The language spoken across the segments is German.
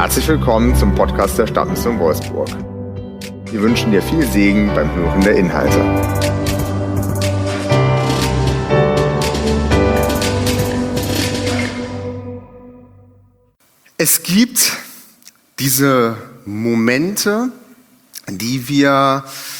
Herzlich willkommen zum Podcast der Stadtmission Wolfsburg. Wir wünschen dir viel Segen beim Hören der Inhalte. Es gibt diese Momente, die wir,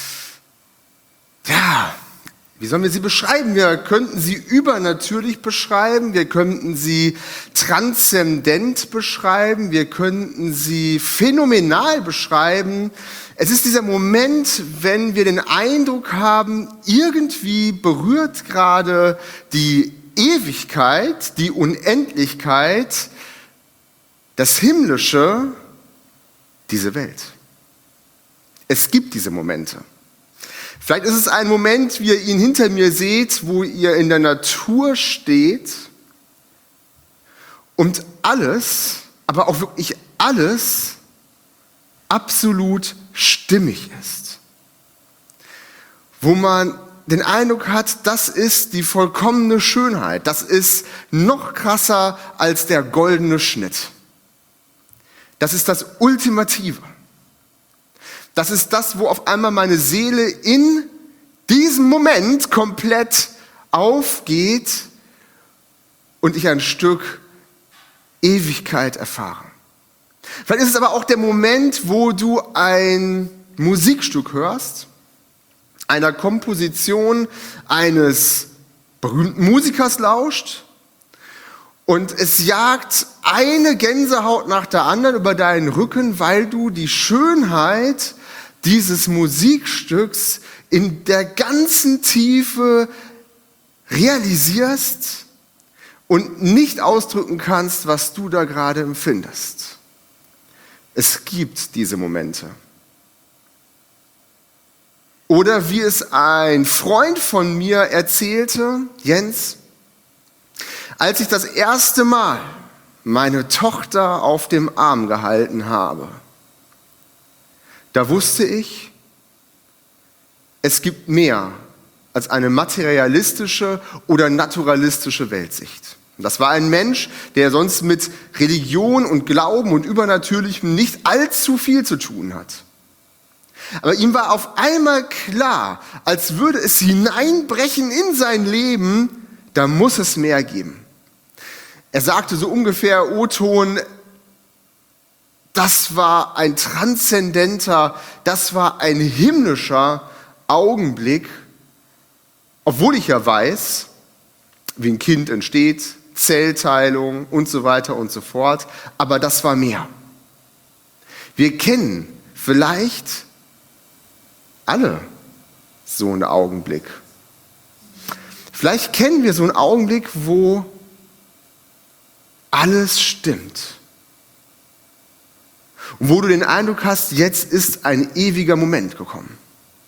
wie sollen wir sie beschreiben? Wir könnten sie übernatürlich beschreiben, wir könnten sie transzendent beschreiben, wir könnten sie phänomenal beschreiben. Es ist dieser Moment, wenn wir den Eindruck haben, irgendwie berührt gerade die Ewigkeit, die Unendlichkeit, das Himmlische, diese Welt. Es gibt diese Momente. Vielleicht ist es ein Moment, wie ihr ihn hinter mir seht, wo ihr in der Natur steht und alles, aber auch wirklich alles, absolut stimmig ist. Wo man den Eindruck hat, das ist die vollkommene Schönheit. Das ist noch krasser als der goldene Schnitt. Das ist das Ultimative. Das ist das, wo auf einmal meine Seele in diesem Moment komplett aufgeht und ich ein Stück Ewigkeit erfahre. Vielleicht ist es aber auch der Moment, wo du ein Musikstück hörst, einer Komposition eines berühmten Musikers lauscht und es jagt eine Gänsehaut nach der anderen über deinen Rücken, weil du die Schönheit dieses Musikstücks in der ganzen Tiefe realisierst und nicht ausdrücken kannst, was du da gerade empfindest. Es gibt diese Momente. Oder wie es ein Freund von mir erzählte, Jens, als ich das erste Mal meine Tochter auf dem Arm gehalten habe, da wusste ich, es gibt mehr als eine materialistische oder naturalistische Weltsicht. Das war ein Mensch, der sonst mit Religion und Glauben und Übernatürlichem nicht allzu viel zu tun hat. Aber ihm war auf einmal klar, als würde es hineinbrechen in sein Leben, da muss es mehr geben. Er sagte so ungefähr O-Ton, das war ein transzendenter, das war ein himmlischer Augenblick, obwohl ich ja weiß, wie ein Kind entsteht, Zellteilung und so weiter und so fort, aber das war mehr. Wir kennen vielleicht alle so einen Augenblick. Vielleicht kennen wir so einen Augenblick, wo alles stimmt. Und wo du den Eindruck hast, jetzt ist ein ewiger Moment gekommen.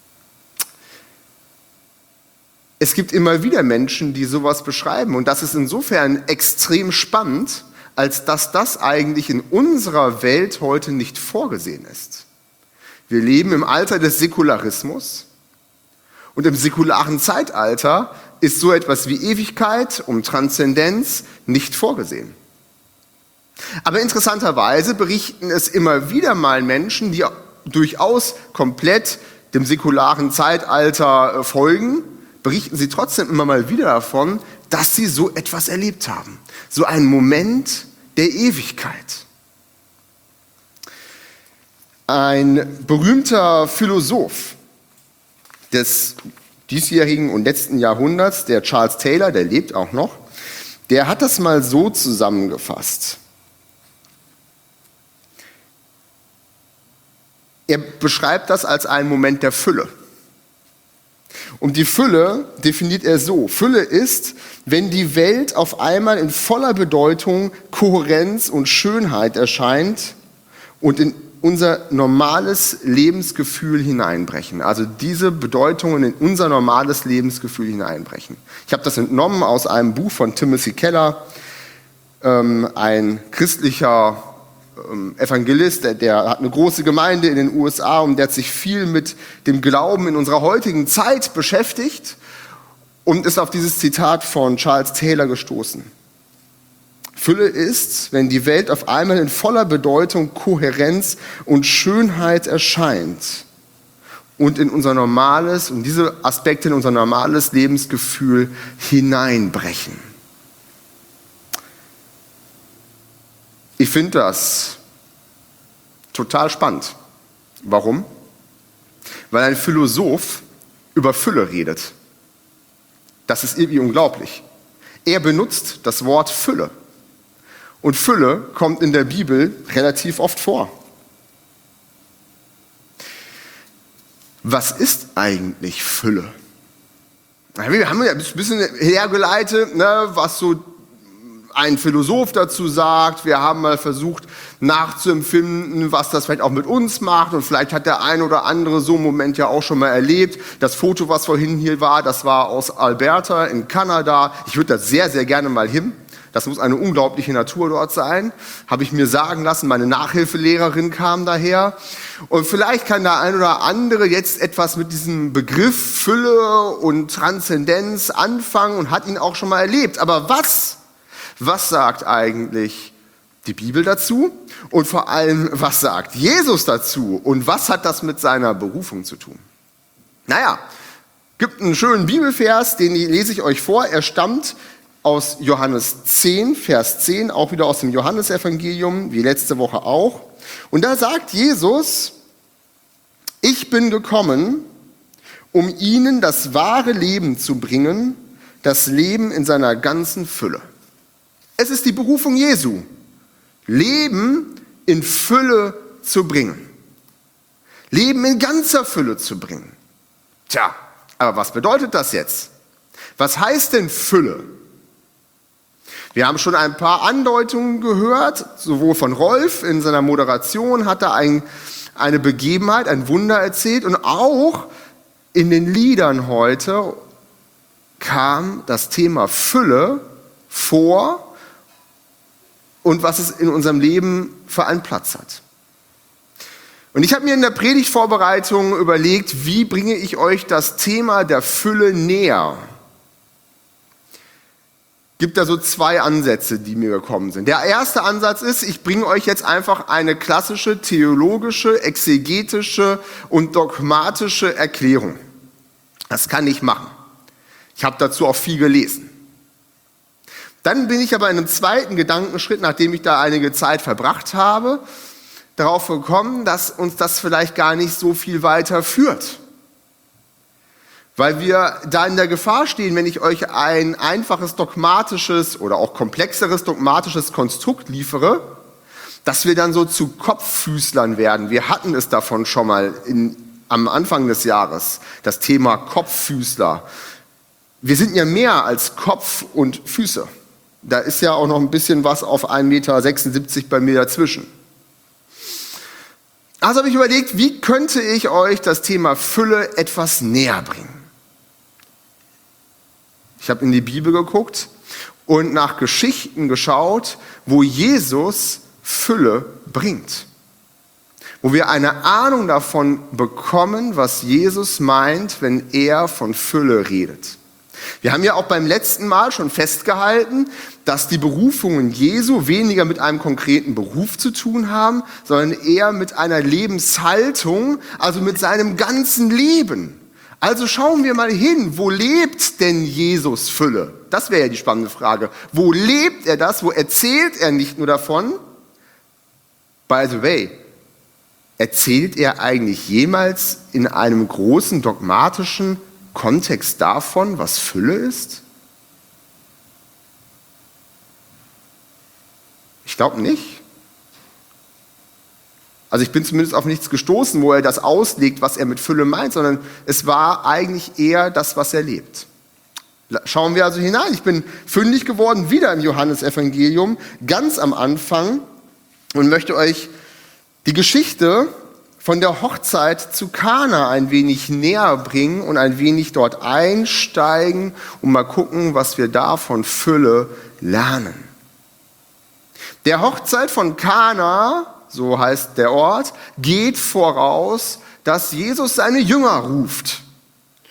Es gibt immer wieder Menschen, die sowas beschreiben. Und das ist insofern extrem spannend, als dass das eigentlich in unserer Welt heute nicht vorgesehen ist. Wir leben im Alter des Säkularismus. Und im säkularen Zeitalter ist so etwas wie Ewigkeit und Transzendenz nicht vorgesehen. Aber interessanterweise berichten es immer wieder mal Menschen, die durchaus komplett dem säkularen Zeitalter folgen, berichten sie trotzdem immer mal wieder davon, dass sie so etwas erlebt haben. So einen Moment der Ewigkeit. Ein berühmter Philosoph des diesjährigen und letzten Jahrhunderts, der Charles Taylor, der lebt auch noch, der hat das mal so zusammengefasst. Er beschreibt das als einen Moment der Fülle. Und die Fülle definiert er so. Fülle ist, wenn die Welt auf einmal in voller Bedeutung, Kohärenz und Schönheit erscheint und in unser normales Lebensgefühl hineinbrechen. Also diese Bedeutungen in unser normales Lebensgefühl hineinbrechen. Ich habe das entnommen aus einem Buch von Timothy Keller, ein christlicher Evangelist, der hat eine große Gemeinde in den USA und der hat sich viel mit dem Glauben in unserer heutigen Zeit beschäftigt und ist auf dieses Zitat von Charles Taylor gestoßen. Fülle ist, wenn die Welt auf einmal in voller Bedeutung, Kohärenz und Schönheit erscheint und in unser normales, und diese Aspekte in unser normales Lebensgefühl hineinbrechen. Ich finde das total spannend. Warum? Weil ein Philosoph über Fülle redet. Das ist irgendwie unglaublich. Er benutzt das Wort Fülle. Und Fülle kommt in der Bibel relativ oft vor. Was ist eigentlich Fülle? Wir haben ja ein bisschen hergeleitet, was so ein Philosoph dazu sagt. Wir haben mal versucht nachzuempfinden, was das vielleicht auch mit uns macht. Und vielleicht hat der ein oder andere so einen Moment ja auch schon mal erlebt. Das Foto, was vorhin hier war, das war aus Alberta in Kanada. Ich würde da sehr, sehr gerne mal hin. Das muss eine unglaubliche Natur dort sein. Habe ich mir sagen lassen, meine Nachhilfelehrerin kam daher. Und vielleicht kann der ein oder andere jetzt etwas mit diesem Begriff Fülle und Transzendenz anfangen und hat ihn auch schon mal erlebt. Aber was sagt eigentlich die Bibel dazu? Und vor allem, was sagt Jesus dazu? Und was hat das mit seiner Berufung zu tun? Naja, gibt einen schönen Bibelvers, den lese ich euch vor. Er stammt aus Johannes 10, Vers 10, auch wieder aus dem Johannesevangelium, wie letzte Woche auch. Und da sagt Jesus: Ich bin gekommen, um ihnen das wahre Leben zu bringen, das Leben in seiner ganzen Fülle. Es ist die Berufung Jesu, Leben in Fülle zu bringen. Leben in ganzer Fülle zu bringen. Tja, aber was bedeutet das jetzt? Was heißt denn Fülle? Wir haben schon ein paar Andeutungen gehört, sowohl von Rolf in seiner Moderation hat er eine Begebenheit, ein Wunder erzählt, und auch in den Liedern heute kam das Thema Fülle vor und was es in unserem Leben für einen Platz hat. Und ich habe mir in der Predigtvorbereitung überlegt, wie bringe ich euch das Thema der Fülle näher? Gibt da so zwei Ansätze, die mir gekommen sind. Der erste Ansatz ist, ich bringe euch jetzt einfach eine klassische theologische, exegetische und dogmatische Erklärung. Das kann ich machen. Ich habe dazu auch viel gelesen. Dann bin ich aber in einem zweiten Gedankenschritt, nachdem ich da einige Zeit verbracht habe, darauf gekommen, dass uns das vielleicht gar nicht so viel weiter führt. Weil wir da in der Gefahr stehen, wenn ich euch ein einfaches dogmatisches oder auch komplexeres dogmatisches Konstrukt liefere, dass wir dann so zu Kopffüßlern werden. Wir hatten es davon schon mal am Anfang des Jahres, das Thema Kopffüßler. Wir sind ja mehr als Kopf und Füße. Da ist ja auch noch ein bisschen was auf 1,76 Meter bei mir dazwischen. Also habe ich überlegt, wie könnte ich euch das Thema Fülle etwas näher bringen? Ich habe in die Bibel geguckt und nach Geschichten geschaut, wo Jesus Fülle bringt. Wo wir eine Ahnung davon bekommen, was Jesus meint, wenn er von Fülle redet. Wir haben ja auch beim letzten Mal schon festgehalten, dass die Berufungen Jesu weniger mit einem konkreten Beruf zu tun haben, sondern eher mit einer Lebenshaltung, also mit seinem ganzen Leben. Also schauen wir mal hin, wo lebt denn Jesus Fülle? Das wäre ja die spannende Frage. Wo lebt er das? Wo erzählt er nicht nur davon? By the way, erzählt er eigentlich jemals in einem großen dogmatischen Kontext davon, was Fülle ist? Ich glaube nicht. Also ich bin zumindest auf nichts gestoßen, wo er das auslegt, was er mit Fülle meint, sondern es war eigentlich eher das, was er lebt. Schauen wir also hinein. Ich bin fündig geworden, wieder im Johannesevangelium, ganz am Anfang, und möchte euch die Geschichte von der Hochzeit zu Kana ein wenig näher bringen und ein wenig dort einsteigen und mal gucken, was wir da von Fülle lernen. Der Hochzeit von Kana, so heißt der Ort, geht voraus, dass Jesus seine Jünger ruft.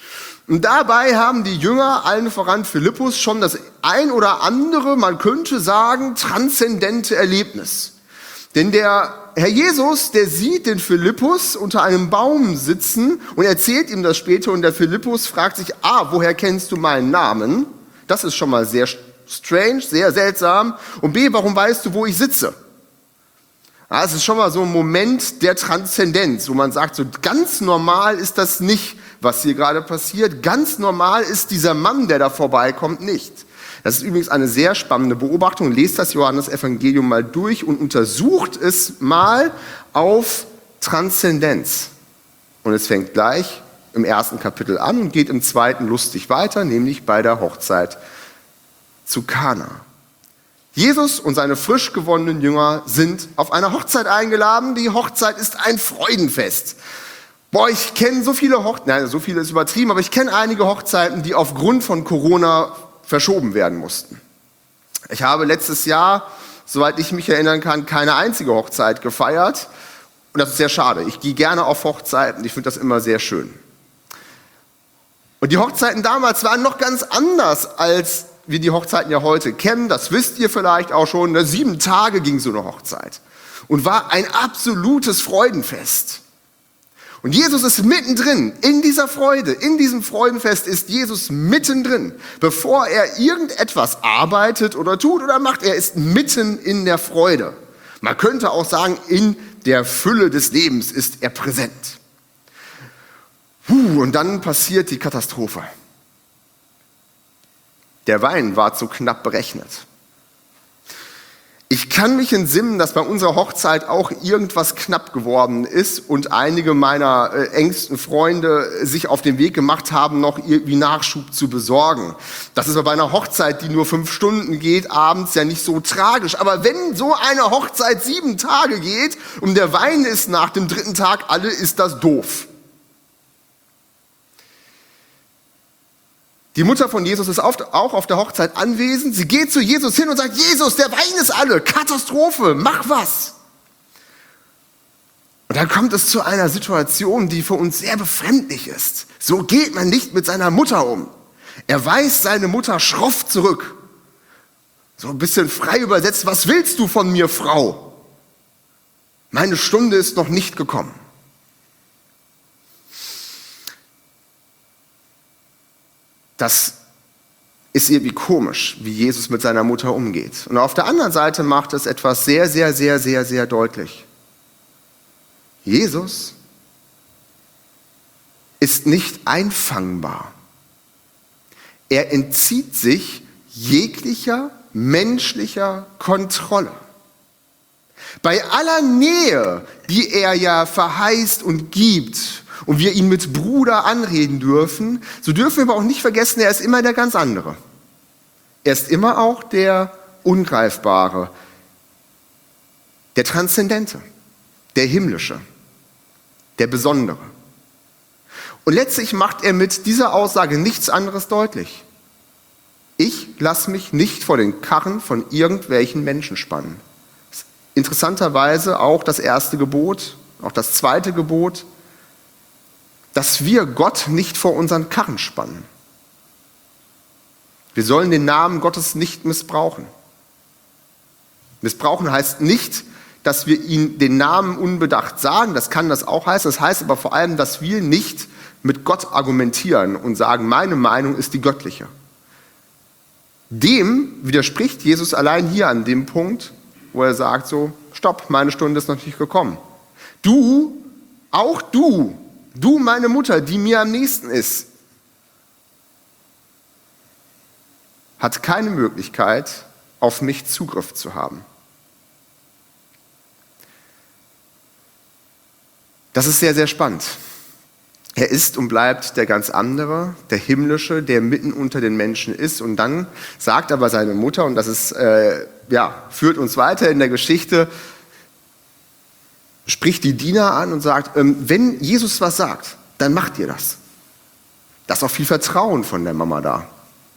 Und dabei haben die Jünger, allen voran Philippus, schon das ein oder andere, man könnte sagen, transzendente Erlebnis. Denn der Herr Jesus, der sieht den Philippus unter einem Baum sitzen und erzählt ihm das später. Und der Philippus fragt sich, woher kennst du meinen Namen? Das ist schon mal sehr strange, sehr seltsam. Und B, warum weißt du, wo ich sitze? Ja, es ist schon mal so ein Moment der Transzendenz, wo man sagt, so ganz normal ist das nicht, was hier gerade passiert. Ganz normal ist dieser Mann, der da vorbeikommt, nicht. Das ist übrigens eine sehr spannende Beobachtung. Lest das Johannesevangelium mal durch und untersucht es mal auf Transzendenz. Und es fängt gleich im 1. Kapitel an und geht im 2. lustig weiter, nämlich bei der Hochzeit zu Kana. Jesus und seine frisch gewonnenen Jünger sind auf eine Hochzeit eingeladen. Die Hochzeit ist ein Freudenfest. Ich kenne so viele Hochzeiten, so viele ist übertrieben, aber ich kenne einige Hochzeiten, die aufgrund von Corona verschoben werden mussten. Ich habe letztes Jahr, soweit ich mich erinnern kann, keine einzige Hochzeit gefeiert. Und das ist sehr schade. Ich gehe gerne auf Hochzeiten, ich finde das immer sehr schön. Und die Hochzeiten damals waren noch ganz anders, als wir die Hochzeiten ja heute kennen. Das wisst ihr vielleicht auch schon. 7 Tage ging so eine Hochzeit und war ein absolutes Freudenfest. Und Jesus ist mittendrin, in dieser Freude, in diesem Freudenfest ist Jesus mittendrin. Bevor er irgendetwas arbeitet oder tut oder macht, er ist mitten in der Freude. Man könnte auch sagen, in der Fülle des Lebens ist er präsent. Und dann passiert die Katastrophe. Der Wein war zu knapp berechnet. Ich kann mich entsinnen, dass bei unserer Hochzeit auch irgendwas knapp geworden ist und einige meiner engsten Freunde sich auf den Weg gemacht haben, noch irgendwie Nachschub zu besorgen. Das ist aber bei einer Hochzeit, die nur 5 Stunden geht, abends ja nicht so tragisch. Aber wenn so eine Hochzeit 7 Tage geht und der Wein ist nach dem 3. Tag alle, ist das doof. Die Mutter von Jesus ist auch auf der Hochzeit anwesend. Sie geht zu Jesus hin und sagt, Jesus, der Wein ist alle, Katastrophe, mach was. Und dann kommt es zu einer Situation, die für uns sehr befremdlich ist. So geht man nicht mit seiner Mutter um. Er weist seine Mutter schroff zurück. So ein bisschen frei übersetzt, was willst du von mir, Frau? Meine Stunde ist noch nicht gekommen. Das ist irgendwie komisch, wie Jesus mit seiner Mutter umgeht. Und auf der anderen Seite macht es etwas sehr, sehr, sehr, sehr, sehr deutlich. Jesus ist nicht einfangbar. Er entzieht sich jeglicher menschlicher Kontrolle. Bei aller Nähe, die er ja verheißt und gibt, und wir ihn mit Bruder anreden dürfen, so dürfen wir aber auch nicht vergessen, er ist immer der ganz andere. Er ist immer auch der Ungreifbare, der Transzendente, der Himmlische, der Besondere. Und letztlich macht er mit dieser Aussage nichts anderes deutlich. Ich lasse mich nicht vor den Karren von irgendwelchen Menschen spannen. Interessanterweise auch das 1. Gebot, auch das 2. Gebot, dass wir Gott nicht vor unseren Karren spannen. Wir sollen den Namen Gottes nicht missbrauchen. Missbrauchen heißt nicht, dass wir ihn den Namen unbedacht sagen, das kann das auch heißen. Das heißt aber vor allem, dass wir nicht mit Gott argumentieren und sagen, meine Meinung ist die göttliche. Dem widerspricht Jesus allein hier an dem Punkt, wo er sagt so, stopp, meine Stunde ist noch nicht gekommen. Du, auch du meine Mutter, die mir am nächsten ist, hat keine Möglichkeit, auf mich Zugriff zu haben. Das ist sehr, sehr spannend. Er ist und bleibt der ganz andere, der Himmlische, der mitten unter den Menschen ist. Und dann sagt aber seine Mutter, und das ist, führt uns weiter in der Geschichte, spricht die Diener an und sagt, wenn Jesus was sagt, dann macht ihr das. Da ist auch viel Vertrauen von der Mama da.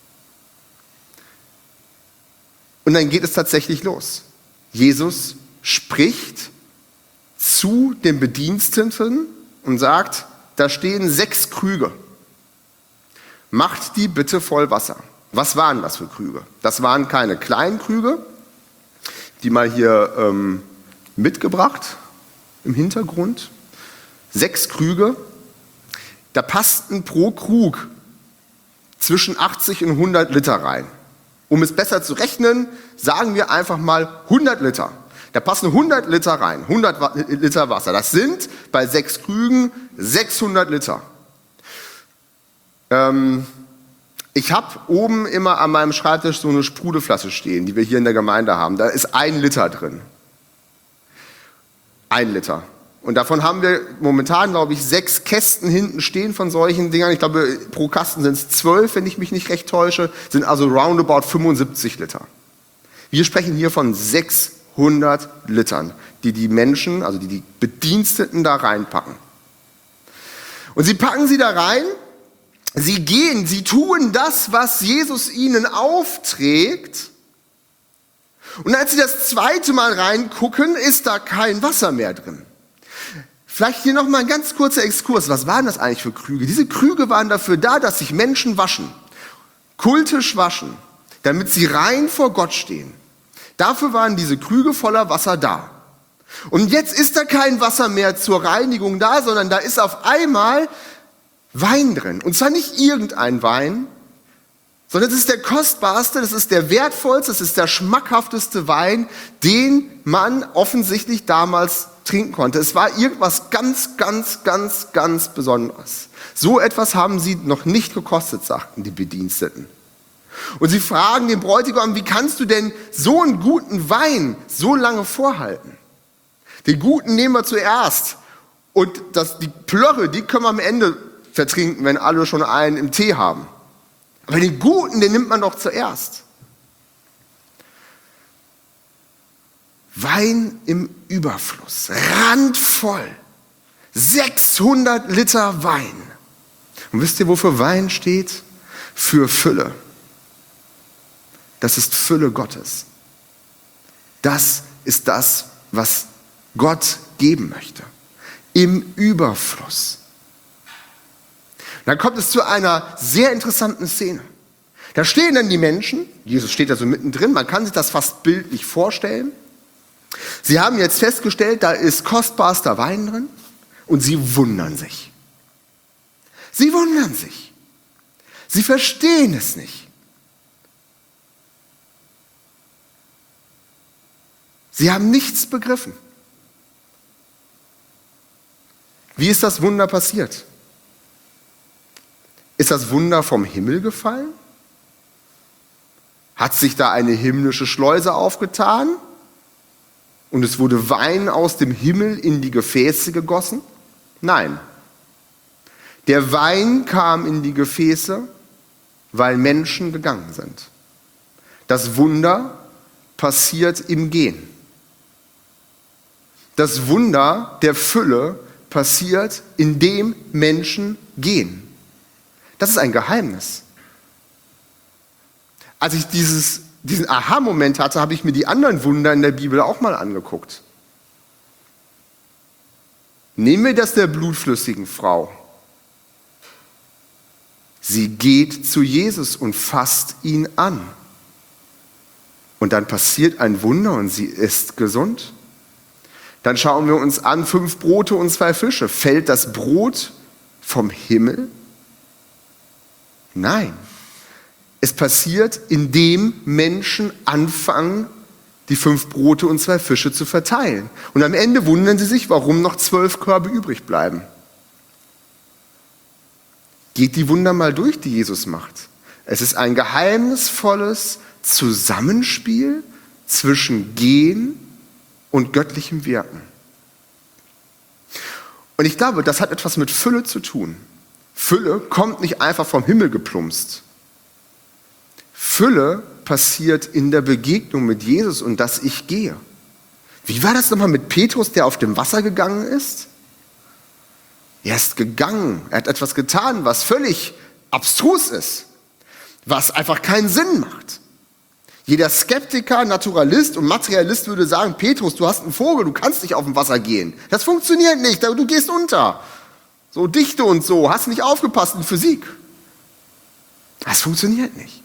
Und dann geht es tatsächlich los. Jesus spricht zu dem Bediensteten und sagt, da stehen 6 Krüge. macht die bitte voll Wasser. Was waren das für Krüge? Das waren keine kleinen Krüge, die mal hier mitgebracht im Hintergrund. 6 Krüge, da passten pro Krug zwischen 80 und 100 Liter rein. Um es besser zu rechnen, sagen wir einfach mal 100 Liter. Da passen 100 Liter rein, 100 Liter Wasser. Das sind bei 6 Krügen 600 Liter. Ich habe oben immer an meinem Schreibtisch so eine Sprudelflasche stehen, die wir hier in der Gemeinde haben. Da ist 1 Liter drin. 1 Liter. Und davon haben wir momentan, glaube ich, 6 Kästen hinten stehen von solchen Dingern. Ich glaube, pro Kasten sind es 12, wenn ich mich nicht recht täusche. Sind also roundabout 75 Liter. Wir sprechen hier von 600 Litern, die die Menschen, also die Bediensteten da reinpacken. Und sie packen sie da rein, sie gehen, sie tun das, was Jesus ihnen aufträgt. Und als sie das zweite Mal reingucken, ist da kein Wasser mehr drin. Vielleicht hier nochmal ein ganz kurzer Exkurs. Was waren das eigentlich für Krüge? Diese Krüge waren dafür da, dass sich Menschen waschen, kultisch waschen, damit sie rein vor Gott stehen. Dafür waren diese Krüge voller Wasser da. Und jetzt ist da kein Wasser mehr zur Reinigung da, sondern da ist auf einmal Wein drin. Und zwar nicht irgendein Wein, sondern es ist der kostbarste, das ist der wertvollste, das ist der schmackhafteste Wein, den man offensichtlich damals trinken konnte. Es war irgendwas ganz, ganz, ganz, ganz Besonderes. So etwas haben sie noch nicht gekostet, sagten die Bediensteten. Und sie fragen den Bräutigam, wie kannst du denn so einen guten Wein so lange vorhalten? Den guten nehmen wir zuerst und die Plörre, die können wir am Ende vertrinken, wenn alle schon einen im Tee haben. Aber den guten, den nimmt man doch zuerst. Wein im Überfluss, randvoll, 600 Liter Wein. Und wisst ihr, wofür Wein steht? Für Fülle. Das ist Fülle Gottes. Das ist das, was Gott geben möchte. Im Überfluss. Dann kommt es zu einer sehr interessanten Szene. Da stehen dann die Menschen, Jesus steht da so mittendrin, man kann sich das fast bildlich vorstellen. Sie haben jetzt festgestellt, da ist kostbarster Wein drin und sie wundern sich. Sie wundern sich. Sie verstehen es nicht. Sie haben nichts begriffen. Wie ist das Wunder passiert? Ist das Wunder vom Himmel gefallen? Hat sich da eine himmlische Schleuse aufgetan und es wurde Wein aus dem Himmel in die Gefäße gegossen? Nein. Der Wein kam in die Gefäße, weil Menschen gegangen sind. Das Wunder passiert im Gehen. Das Wunder der Fülle passiert, indem Menschen gehen. Das ist ein Geheimnis. Als ich diesen Aha-Moment hatte, habe ich mir die anderen Wunder in der Bibel auch mal angeguckt. Nehmen wir das der blutflüssigen Frau. Sie geht zu Jesus und fasst ihn an. Und dann passiert ein Wunder und sie ist gesund. Dann schauen wir uns an, 5 Brote und 2 Fische. Fällt das Brot vom Himmel? Nein. Es passiert, indem Menschen anfangen, die 5 Brote und 2 Fische zu verteilen. Und am Ende wundern sie sich, warum noch 12 Körbe übrig bleiben. Geht die Wunder mal durch, die Jesus macht. Es ist ein geheimnisvolles Zusammenspiel zwischen Gehen und göttlichem Wirken. Und ich glaube, das hat etwas mit Fülle zu tun. Fülle kommt nicht einfach vom Himmel geplumpst. Fülle passiert in der Begegnung mit Jesus und dass ich gehe. Wie war das nochmal mit Petrus, der auf dem Wasser gegangen ist? Er ist gegangen, er hat etwas getan, was völlig abstrus ist, was einfach keinen Sinn macht. Jeder Skeptiker, Naturalist und Materialist würde sagen, Petrus, du hast einen Vogel, du kannst nicht auf dem Wasser gehen. Das funktioniert nicht, du gehst unter. So Dichte und so, hast nicht aufgepasst in Physik. Das funktioniert nicht.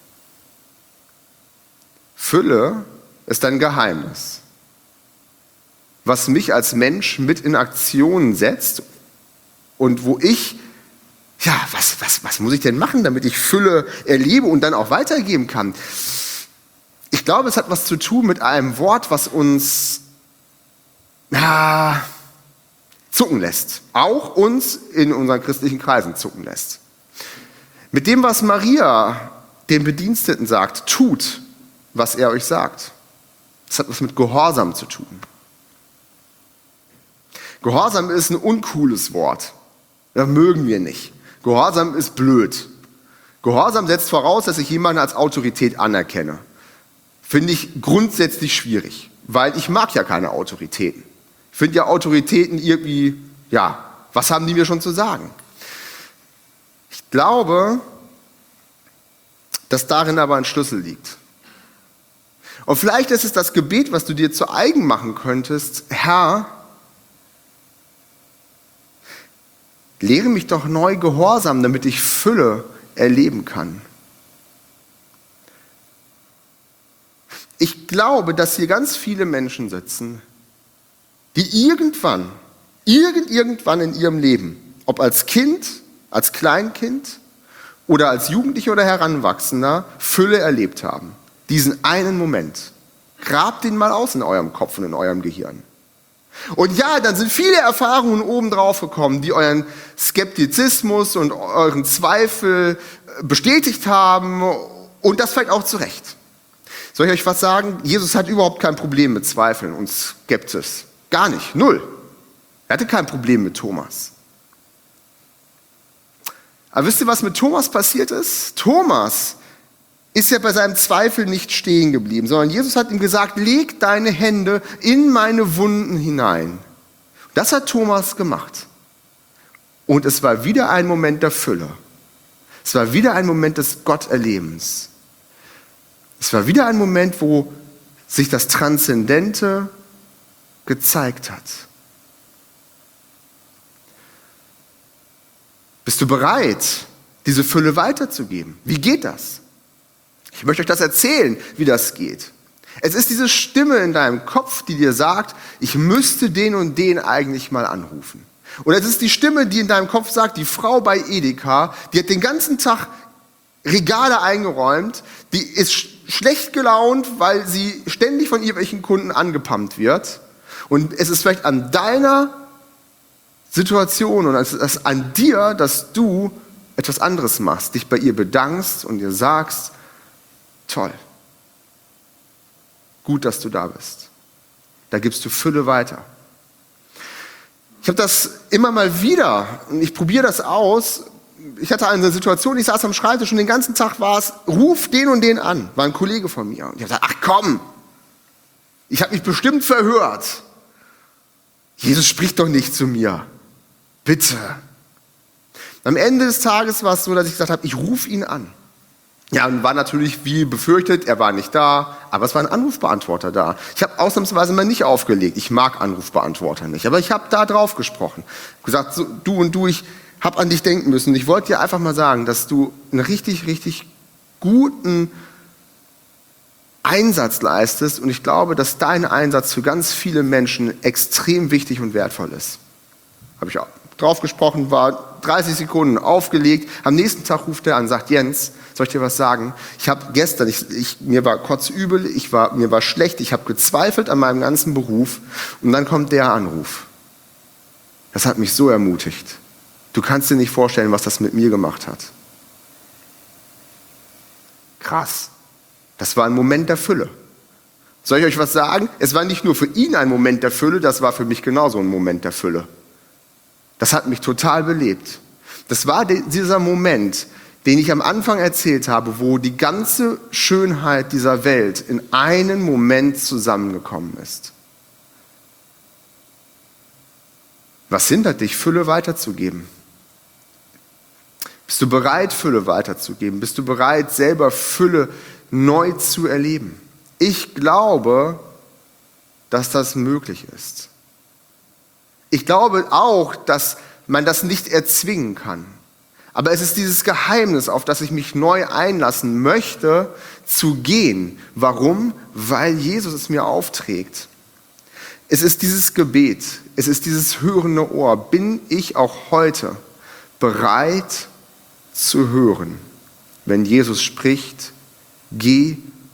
Fülle ist ein Geheimnis, was mich als Mensch mit in Aktion setzt und wo ich, was muss ich denn machen, damit ich Fülle erlebe und dann auch weitergeben kann? Ich glaube, es hat was zu tun mit einem Wort, was uns zucken lässt. Auch uns in unseren christlichen Kreisen zucken lässt. Mit dem, was Maria dem Bediensteten sagt, tut, was er euch sagt. Das hat was mit Gehorsam zu tun. Gehorsam ist ein uncooles Wort. Das mögen wir nicht. Gehorsam ist blöd. Gehorsam setzt voraus, dass ich jemanden als Autorität anerkenne. Finde ich grundsätzlich schwierig, weil ich mag ja keine Autoritäten. Ich finde ja Autoritäten irgendwie, was haben die mir schon zu sagen? Ich glaube, dass darin aber ein Schlüssel liegt. Und vielleicht ist es das Gebet, was du dir zu eigen machen könntest. Herr, lehre mich doch neu Gehorsam, damit ich Fülle erleben kann. Ich glaube, dass hier ganz viele Menschen sitzen, die irgendwann in ihrem Leben, ob als Kind, als Kleinkind oder als Jugendlicher oder Heranwachsender, Fülle erlebt haben. Diesen einen Moment. Grabt den mal aus in eurem Kopf und in eurem Gehirn. Und ja, dann sind viele Erfahrungen oben drauf gekommen, die euren Skeptizismus und euren Zweifel bestätigt haben und das vielleicht auch zu Recht. Soll ich euch was sagen? Jesus hat überhaupt kein Problem mit Zweifeln und Skepsis. Gar nicht, null. Er hatte kein Problem mit Thomas. Aber wisst ihr, was mit Thomas passiert ist? Thomas ist ja bei seinem Zweifel nicht stehen geblieben, sondern Jesus hat ihm gesagt, leg deine Hände in meine Wunden hinein. Das hat Thomas gemacht. Und es war wieder ein Moment der Fülle. Es war wieder ein Moment des Gotterlebens. Es war wieder ein Moment, wo sich das Transzendente gezeigt hat. Bist du bereit, diese Fülle weiterzugeben? Wie geht das? Ich möchte euch das erzählen, wie das geht. Es ist diese Stimme in deinem Kopf, die dir sagt, ich müsste den und den eigentlich mal anrufen. Oder es ist die Stimme, die in deinem Kopf sagt, die Frau bei Edeka, die hat den ganzen Tag Regale eingeräumt, die ist schlecht gelaunt, weil sie ständig von irgendwelchen Kunden angepumpt wird. Und es ist vielleicht an deiner Situation und es ist an dir, dass du etwas anderes machst, dich bei ihr bedankst und ihr sagst, toll, gut, dass du da bist. Da gibst du Fülle weiter. Ich habe das immer mal wieder und ich probiere das aus. Ich hatte eine Situation, ich saß am Schreibtisch und den ganzen Tag war es, ruf den und den an, war ein Kollege von mir. Und ich habe gesagt, ach komm, ich habe mich bestimmt verhört. Jesus spricht doch nicht zu mir. Bitte. Am Ende des Tages war es so, dass ich gesagt habe, ich rufe ihn an. Ja, und war natürlich wie befürchtet, er war nicht da, aber es war ein Anrufbeantworter da. Ich habe ausnahmsweise mal nicht aufgelegt. Ich mag Anrufbeantworter nicht, aber ich habe da drauf gesprochen. Gesagt, so, du und du, ich habe an dich denken müssen. Ich wollte dir einfach mal sagen, dass du einen richtig, richtig guten Einsatz leistest und ich glaube, dass dein Einsatz für ganz viele Menschen extrem wichtig und wertvoll ist. Habe ich auch drauf gesprochen, war 30 Sekunden aufgelegt. Am nächsten Tag ruft er an und sagt, Jens, soll ich dir was sagen? Ich habe gestern, mir war kotzübel, mir war schlecht, ich habe gezweifelt an meinem ganzen Beruf und dann kommt der Anruf. Das hat mich so ermutigt. Du kannst dir nicht vorstellen, was das mit mir gemacht hat. Krass. Das war ein Moment der Fülle. Soll ich euch was sagen? Es war nicht nur für ihn ein Moment der Fülle, das war für mich genauso ein Moment der Fülle. Das hat mich total belebt. Das war dieser Moment, den ich am Anfang erzählt habe, wo die ganze Schönheit dieser Welt in einen Moment zusammengekommen ist. Was hindert dich, Fülle weiterzugeben? Bist du bereit, Fülle weiterzugeben? Bist du bereit, selber Fülle neu zu erleben? Ich glaube, dass das möglich ist. Ich glaube auch, dass man das nicht erzwingen kann. Aber es ist dieses Geheimnis, auf das ich mich neu einlassen möchte, zu gehen. Warum? Weil Jesus es mir aufträgt. Es ist dieses Gebet, es ist dieses hörende Ohr. Bin ich auch heute bereit zu hören, wenn Jesus spricht, geh,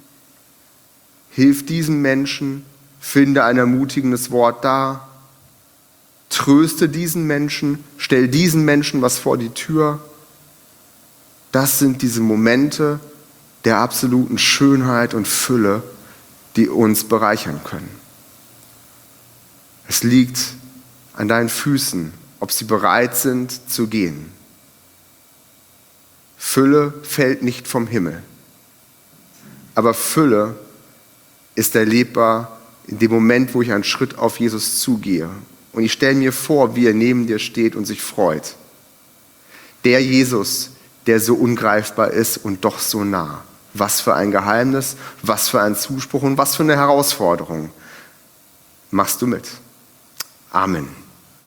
hilf diesen Menschen, finde ein ermutigendes Wort dar, tröste diesen Menschen, stell diesen Menschen was vor die Tür. Das sind diese Momente der absoluten Schönheit und Fülle, die uns bereichern können. Es liegt an deinen Füßen, ob sie bereit sind zu gehen. Fülle fällt nicht vom Himmel, aber Fülle ist erlebbar in dem Moment, wo ich einen Schritt auf Jesus zugehe. Und ich stelle mir vor, wie er neben dir steht und sich freut. Der Jesus, der so ungreifbar ist und doch so nah. Was für ein Geheimnis, was für ein Zuspruch und was für eine Herausforderung. Machst du mit? Amen.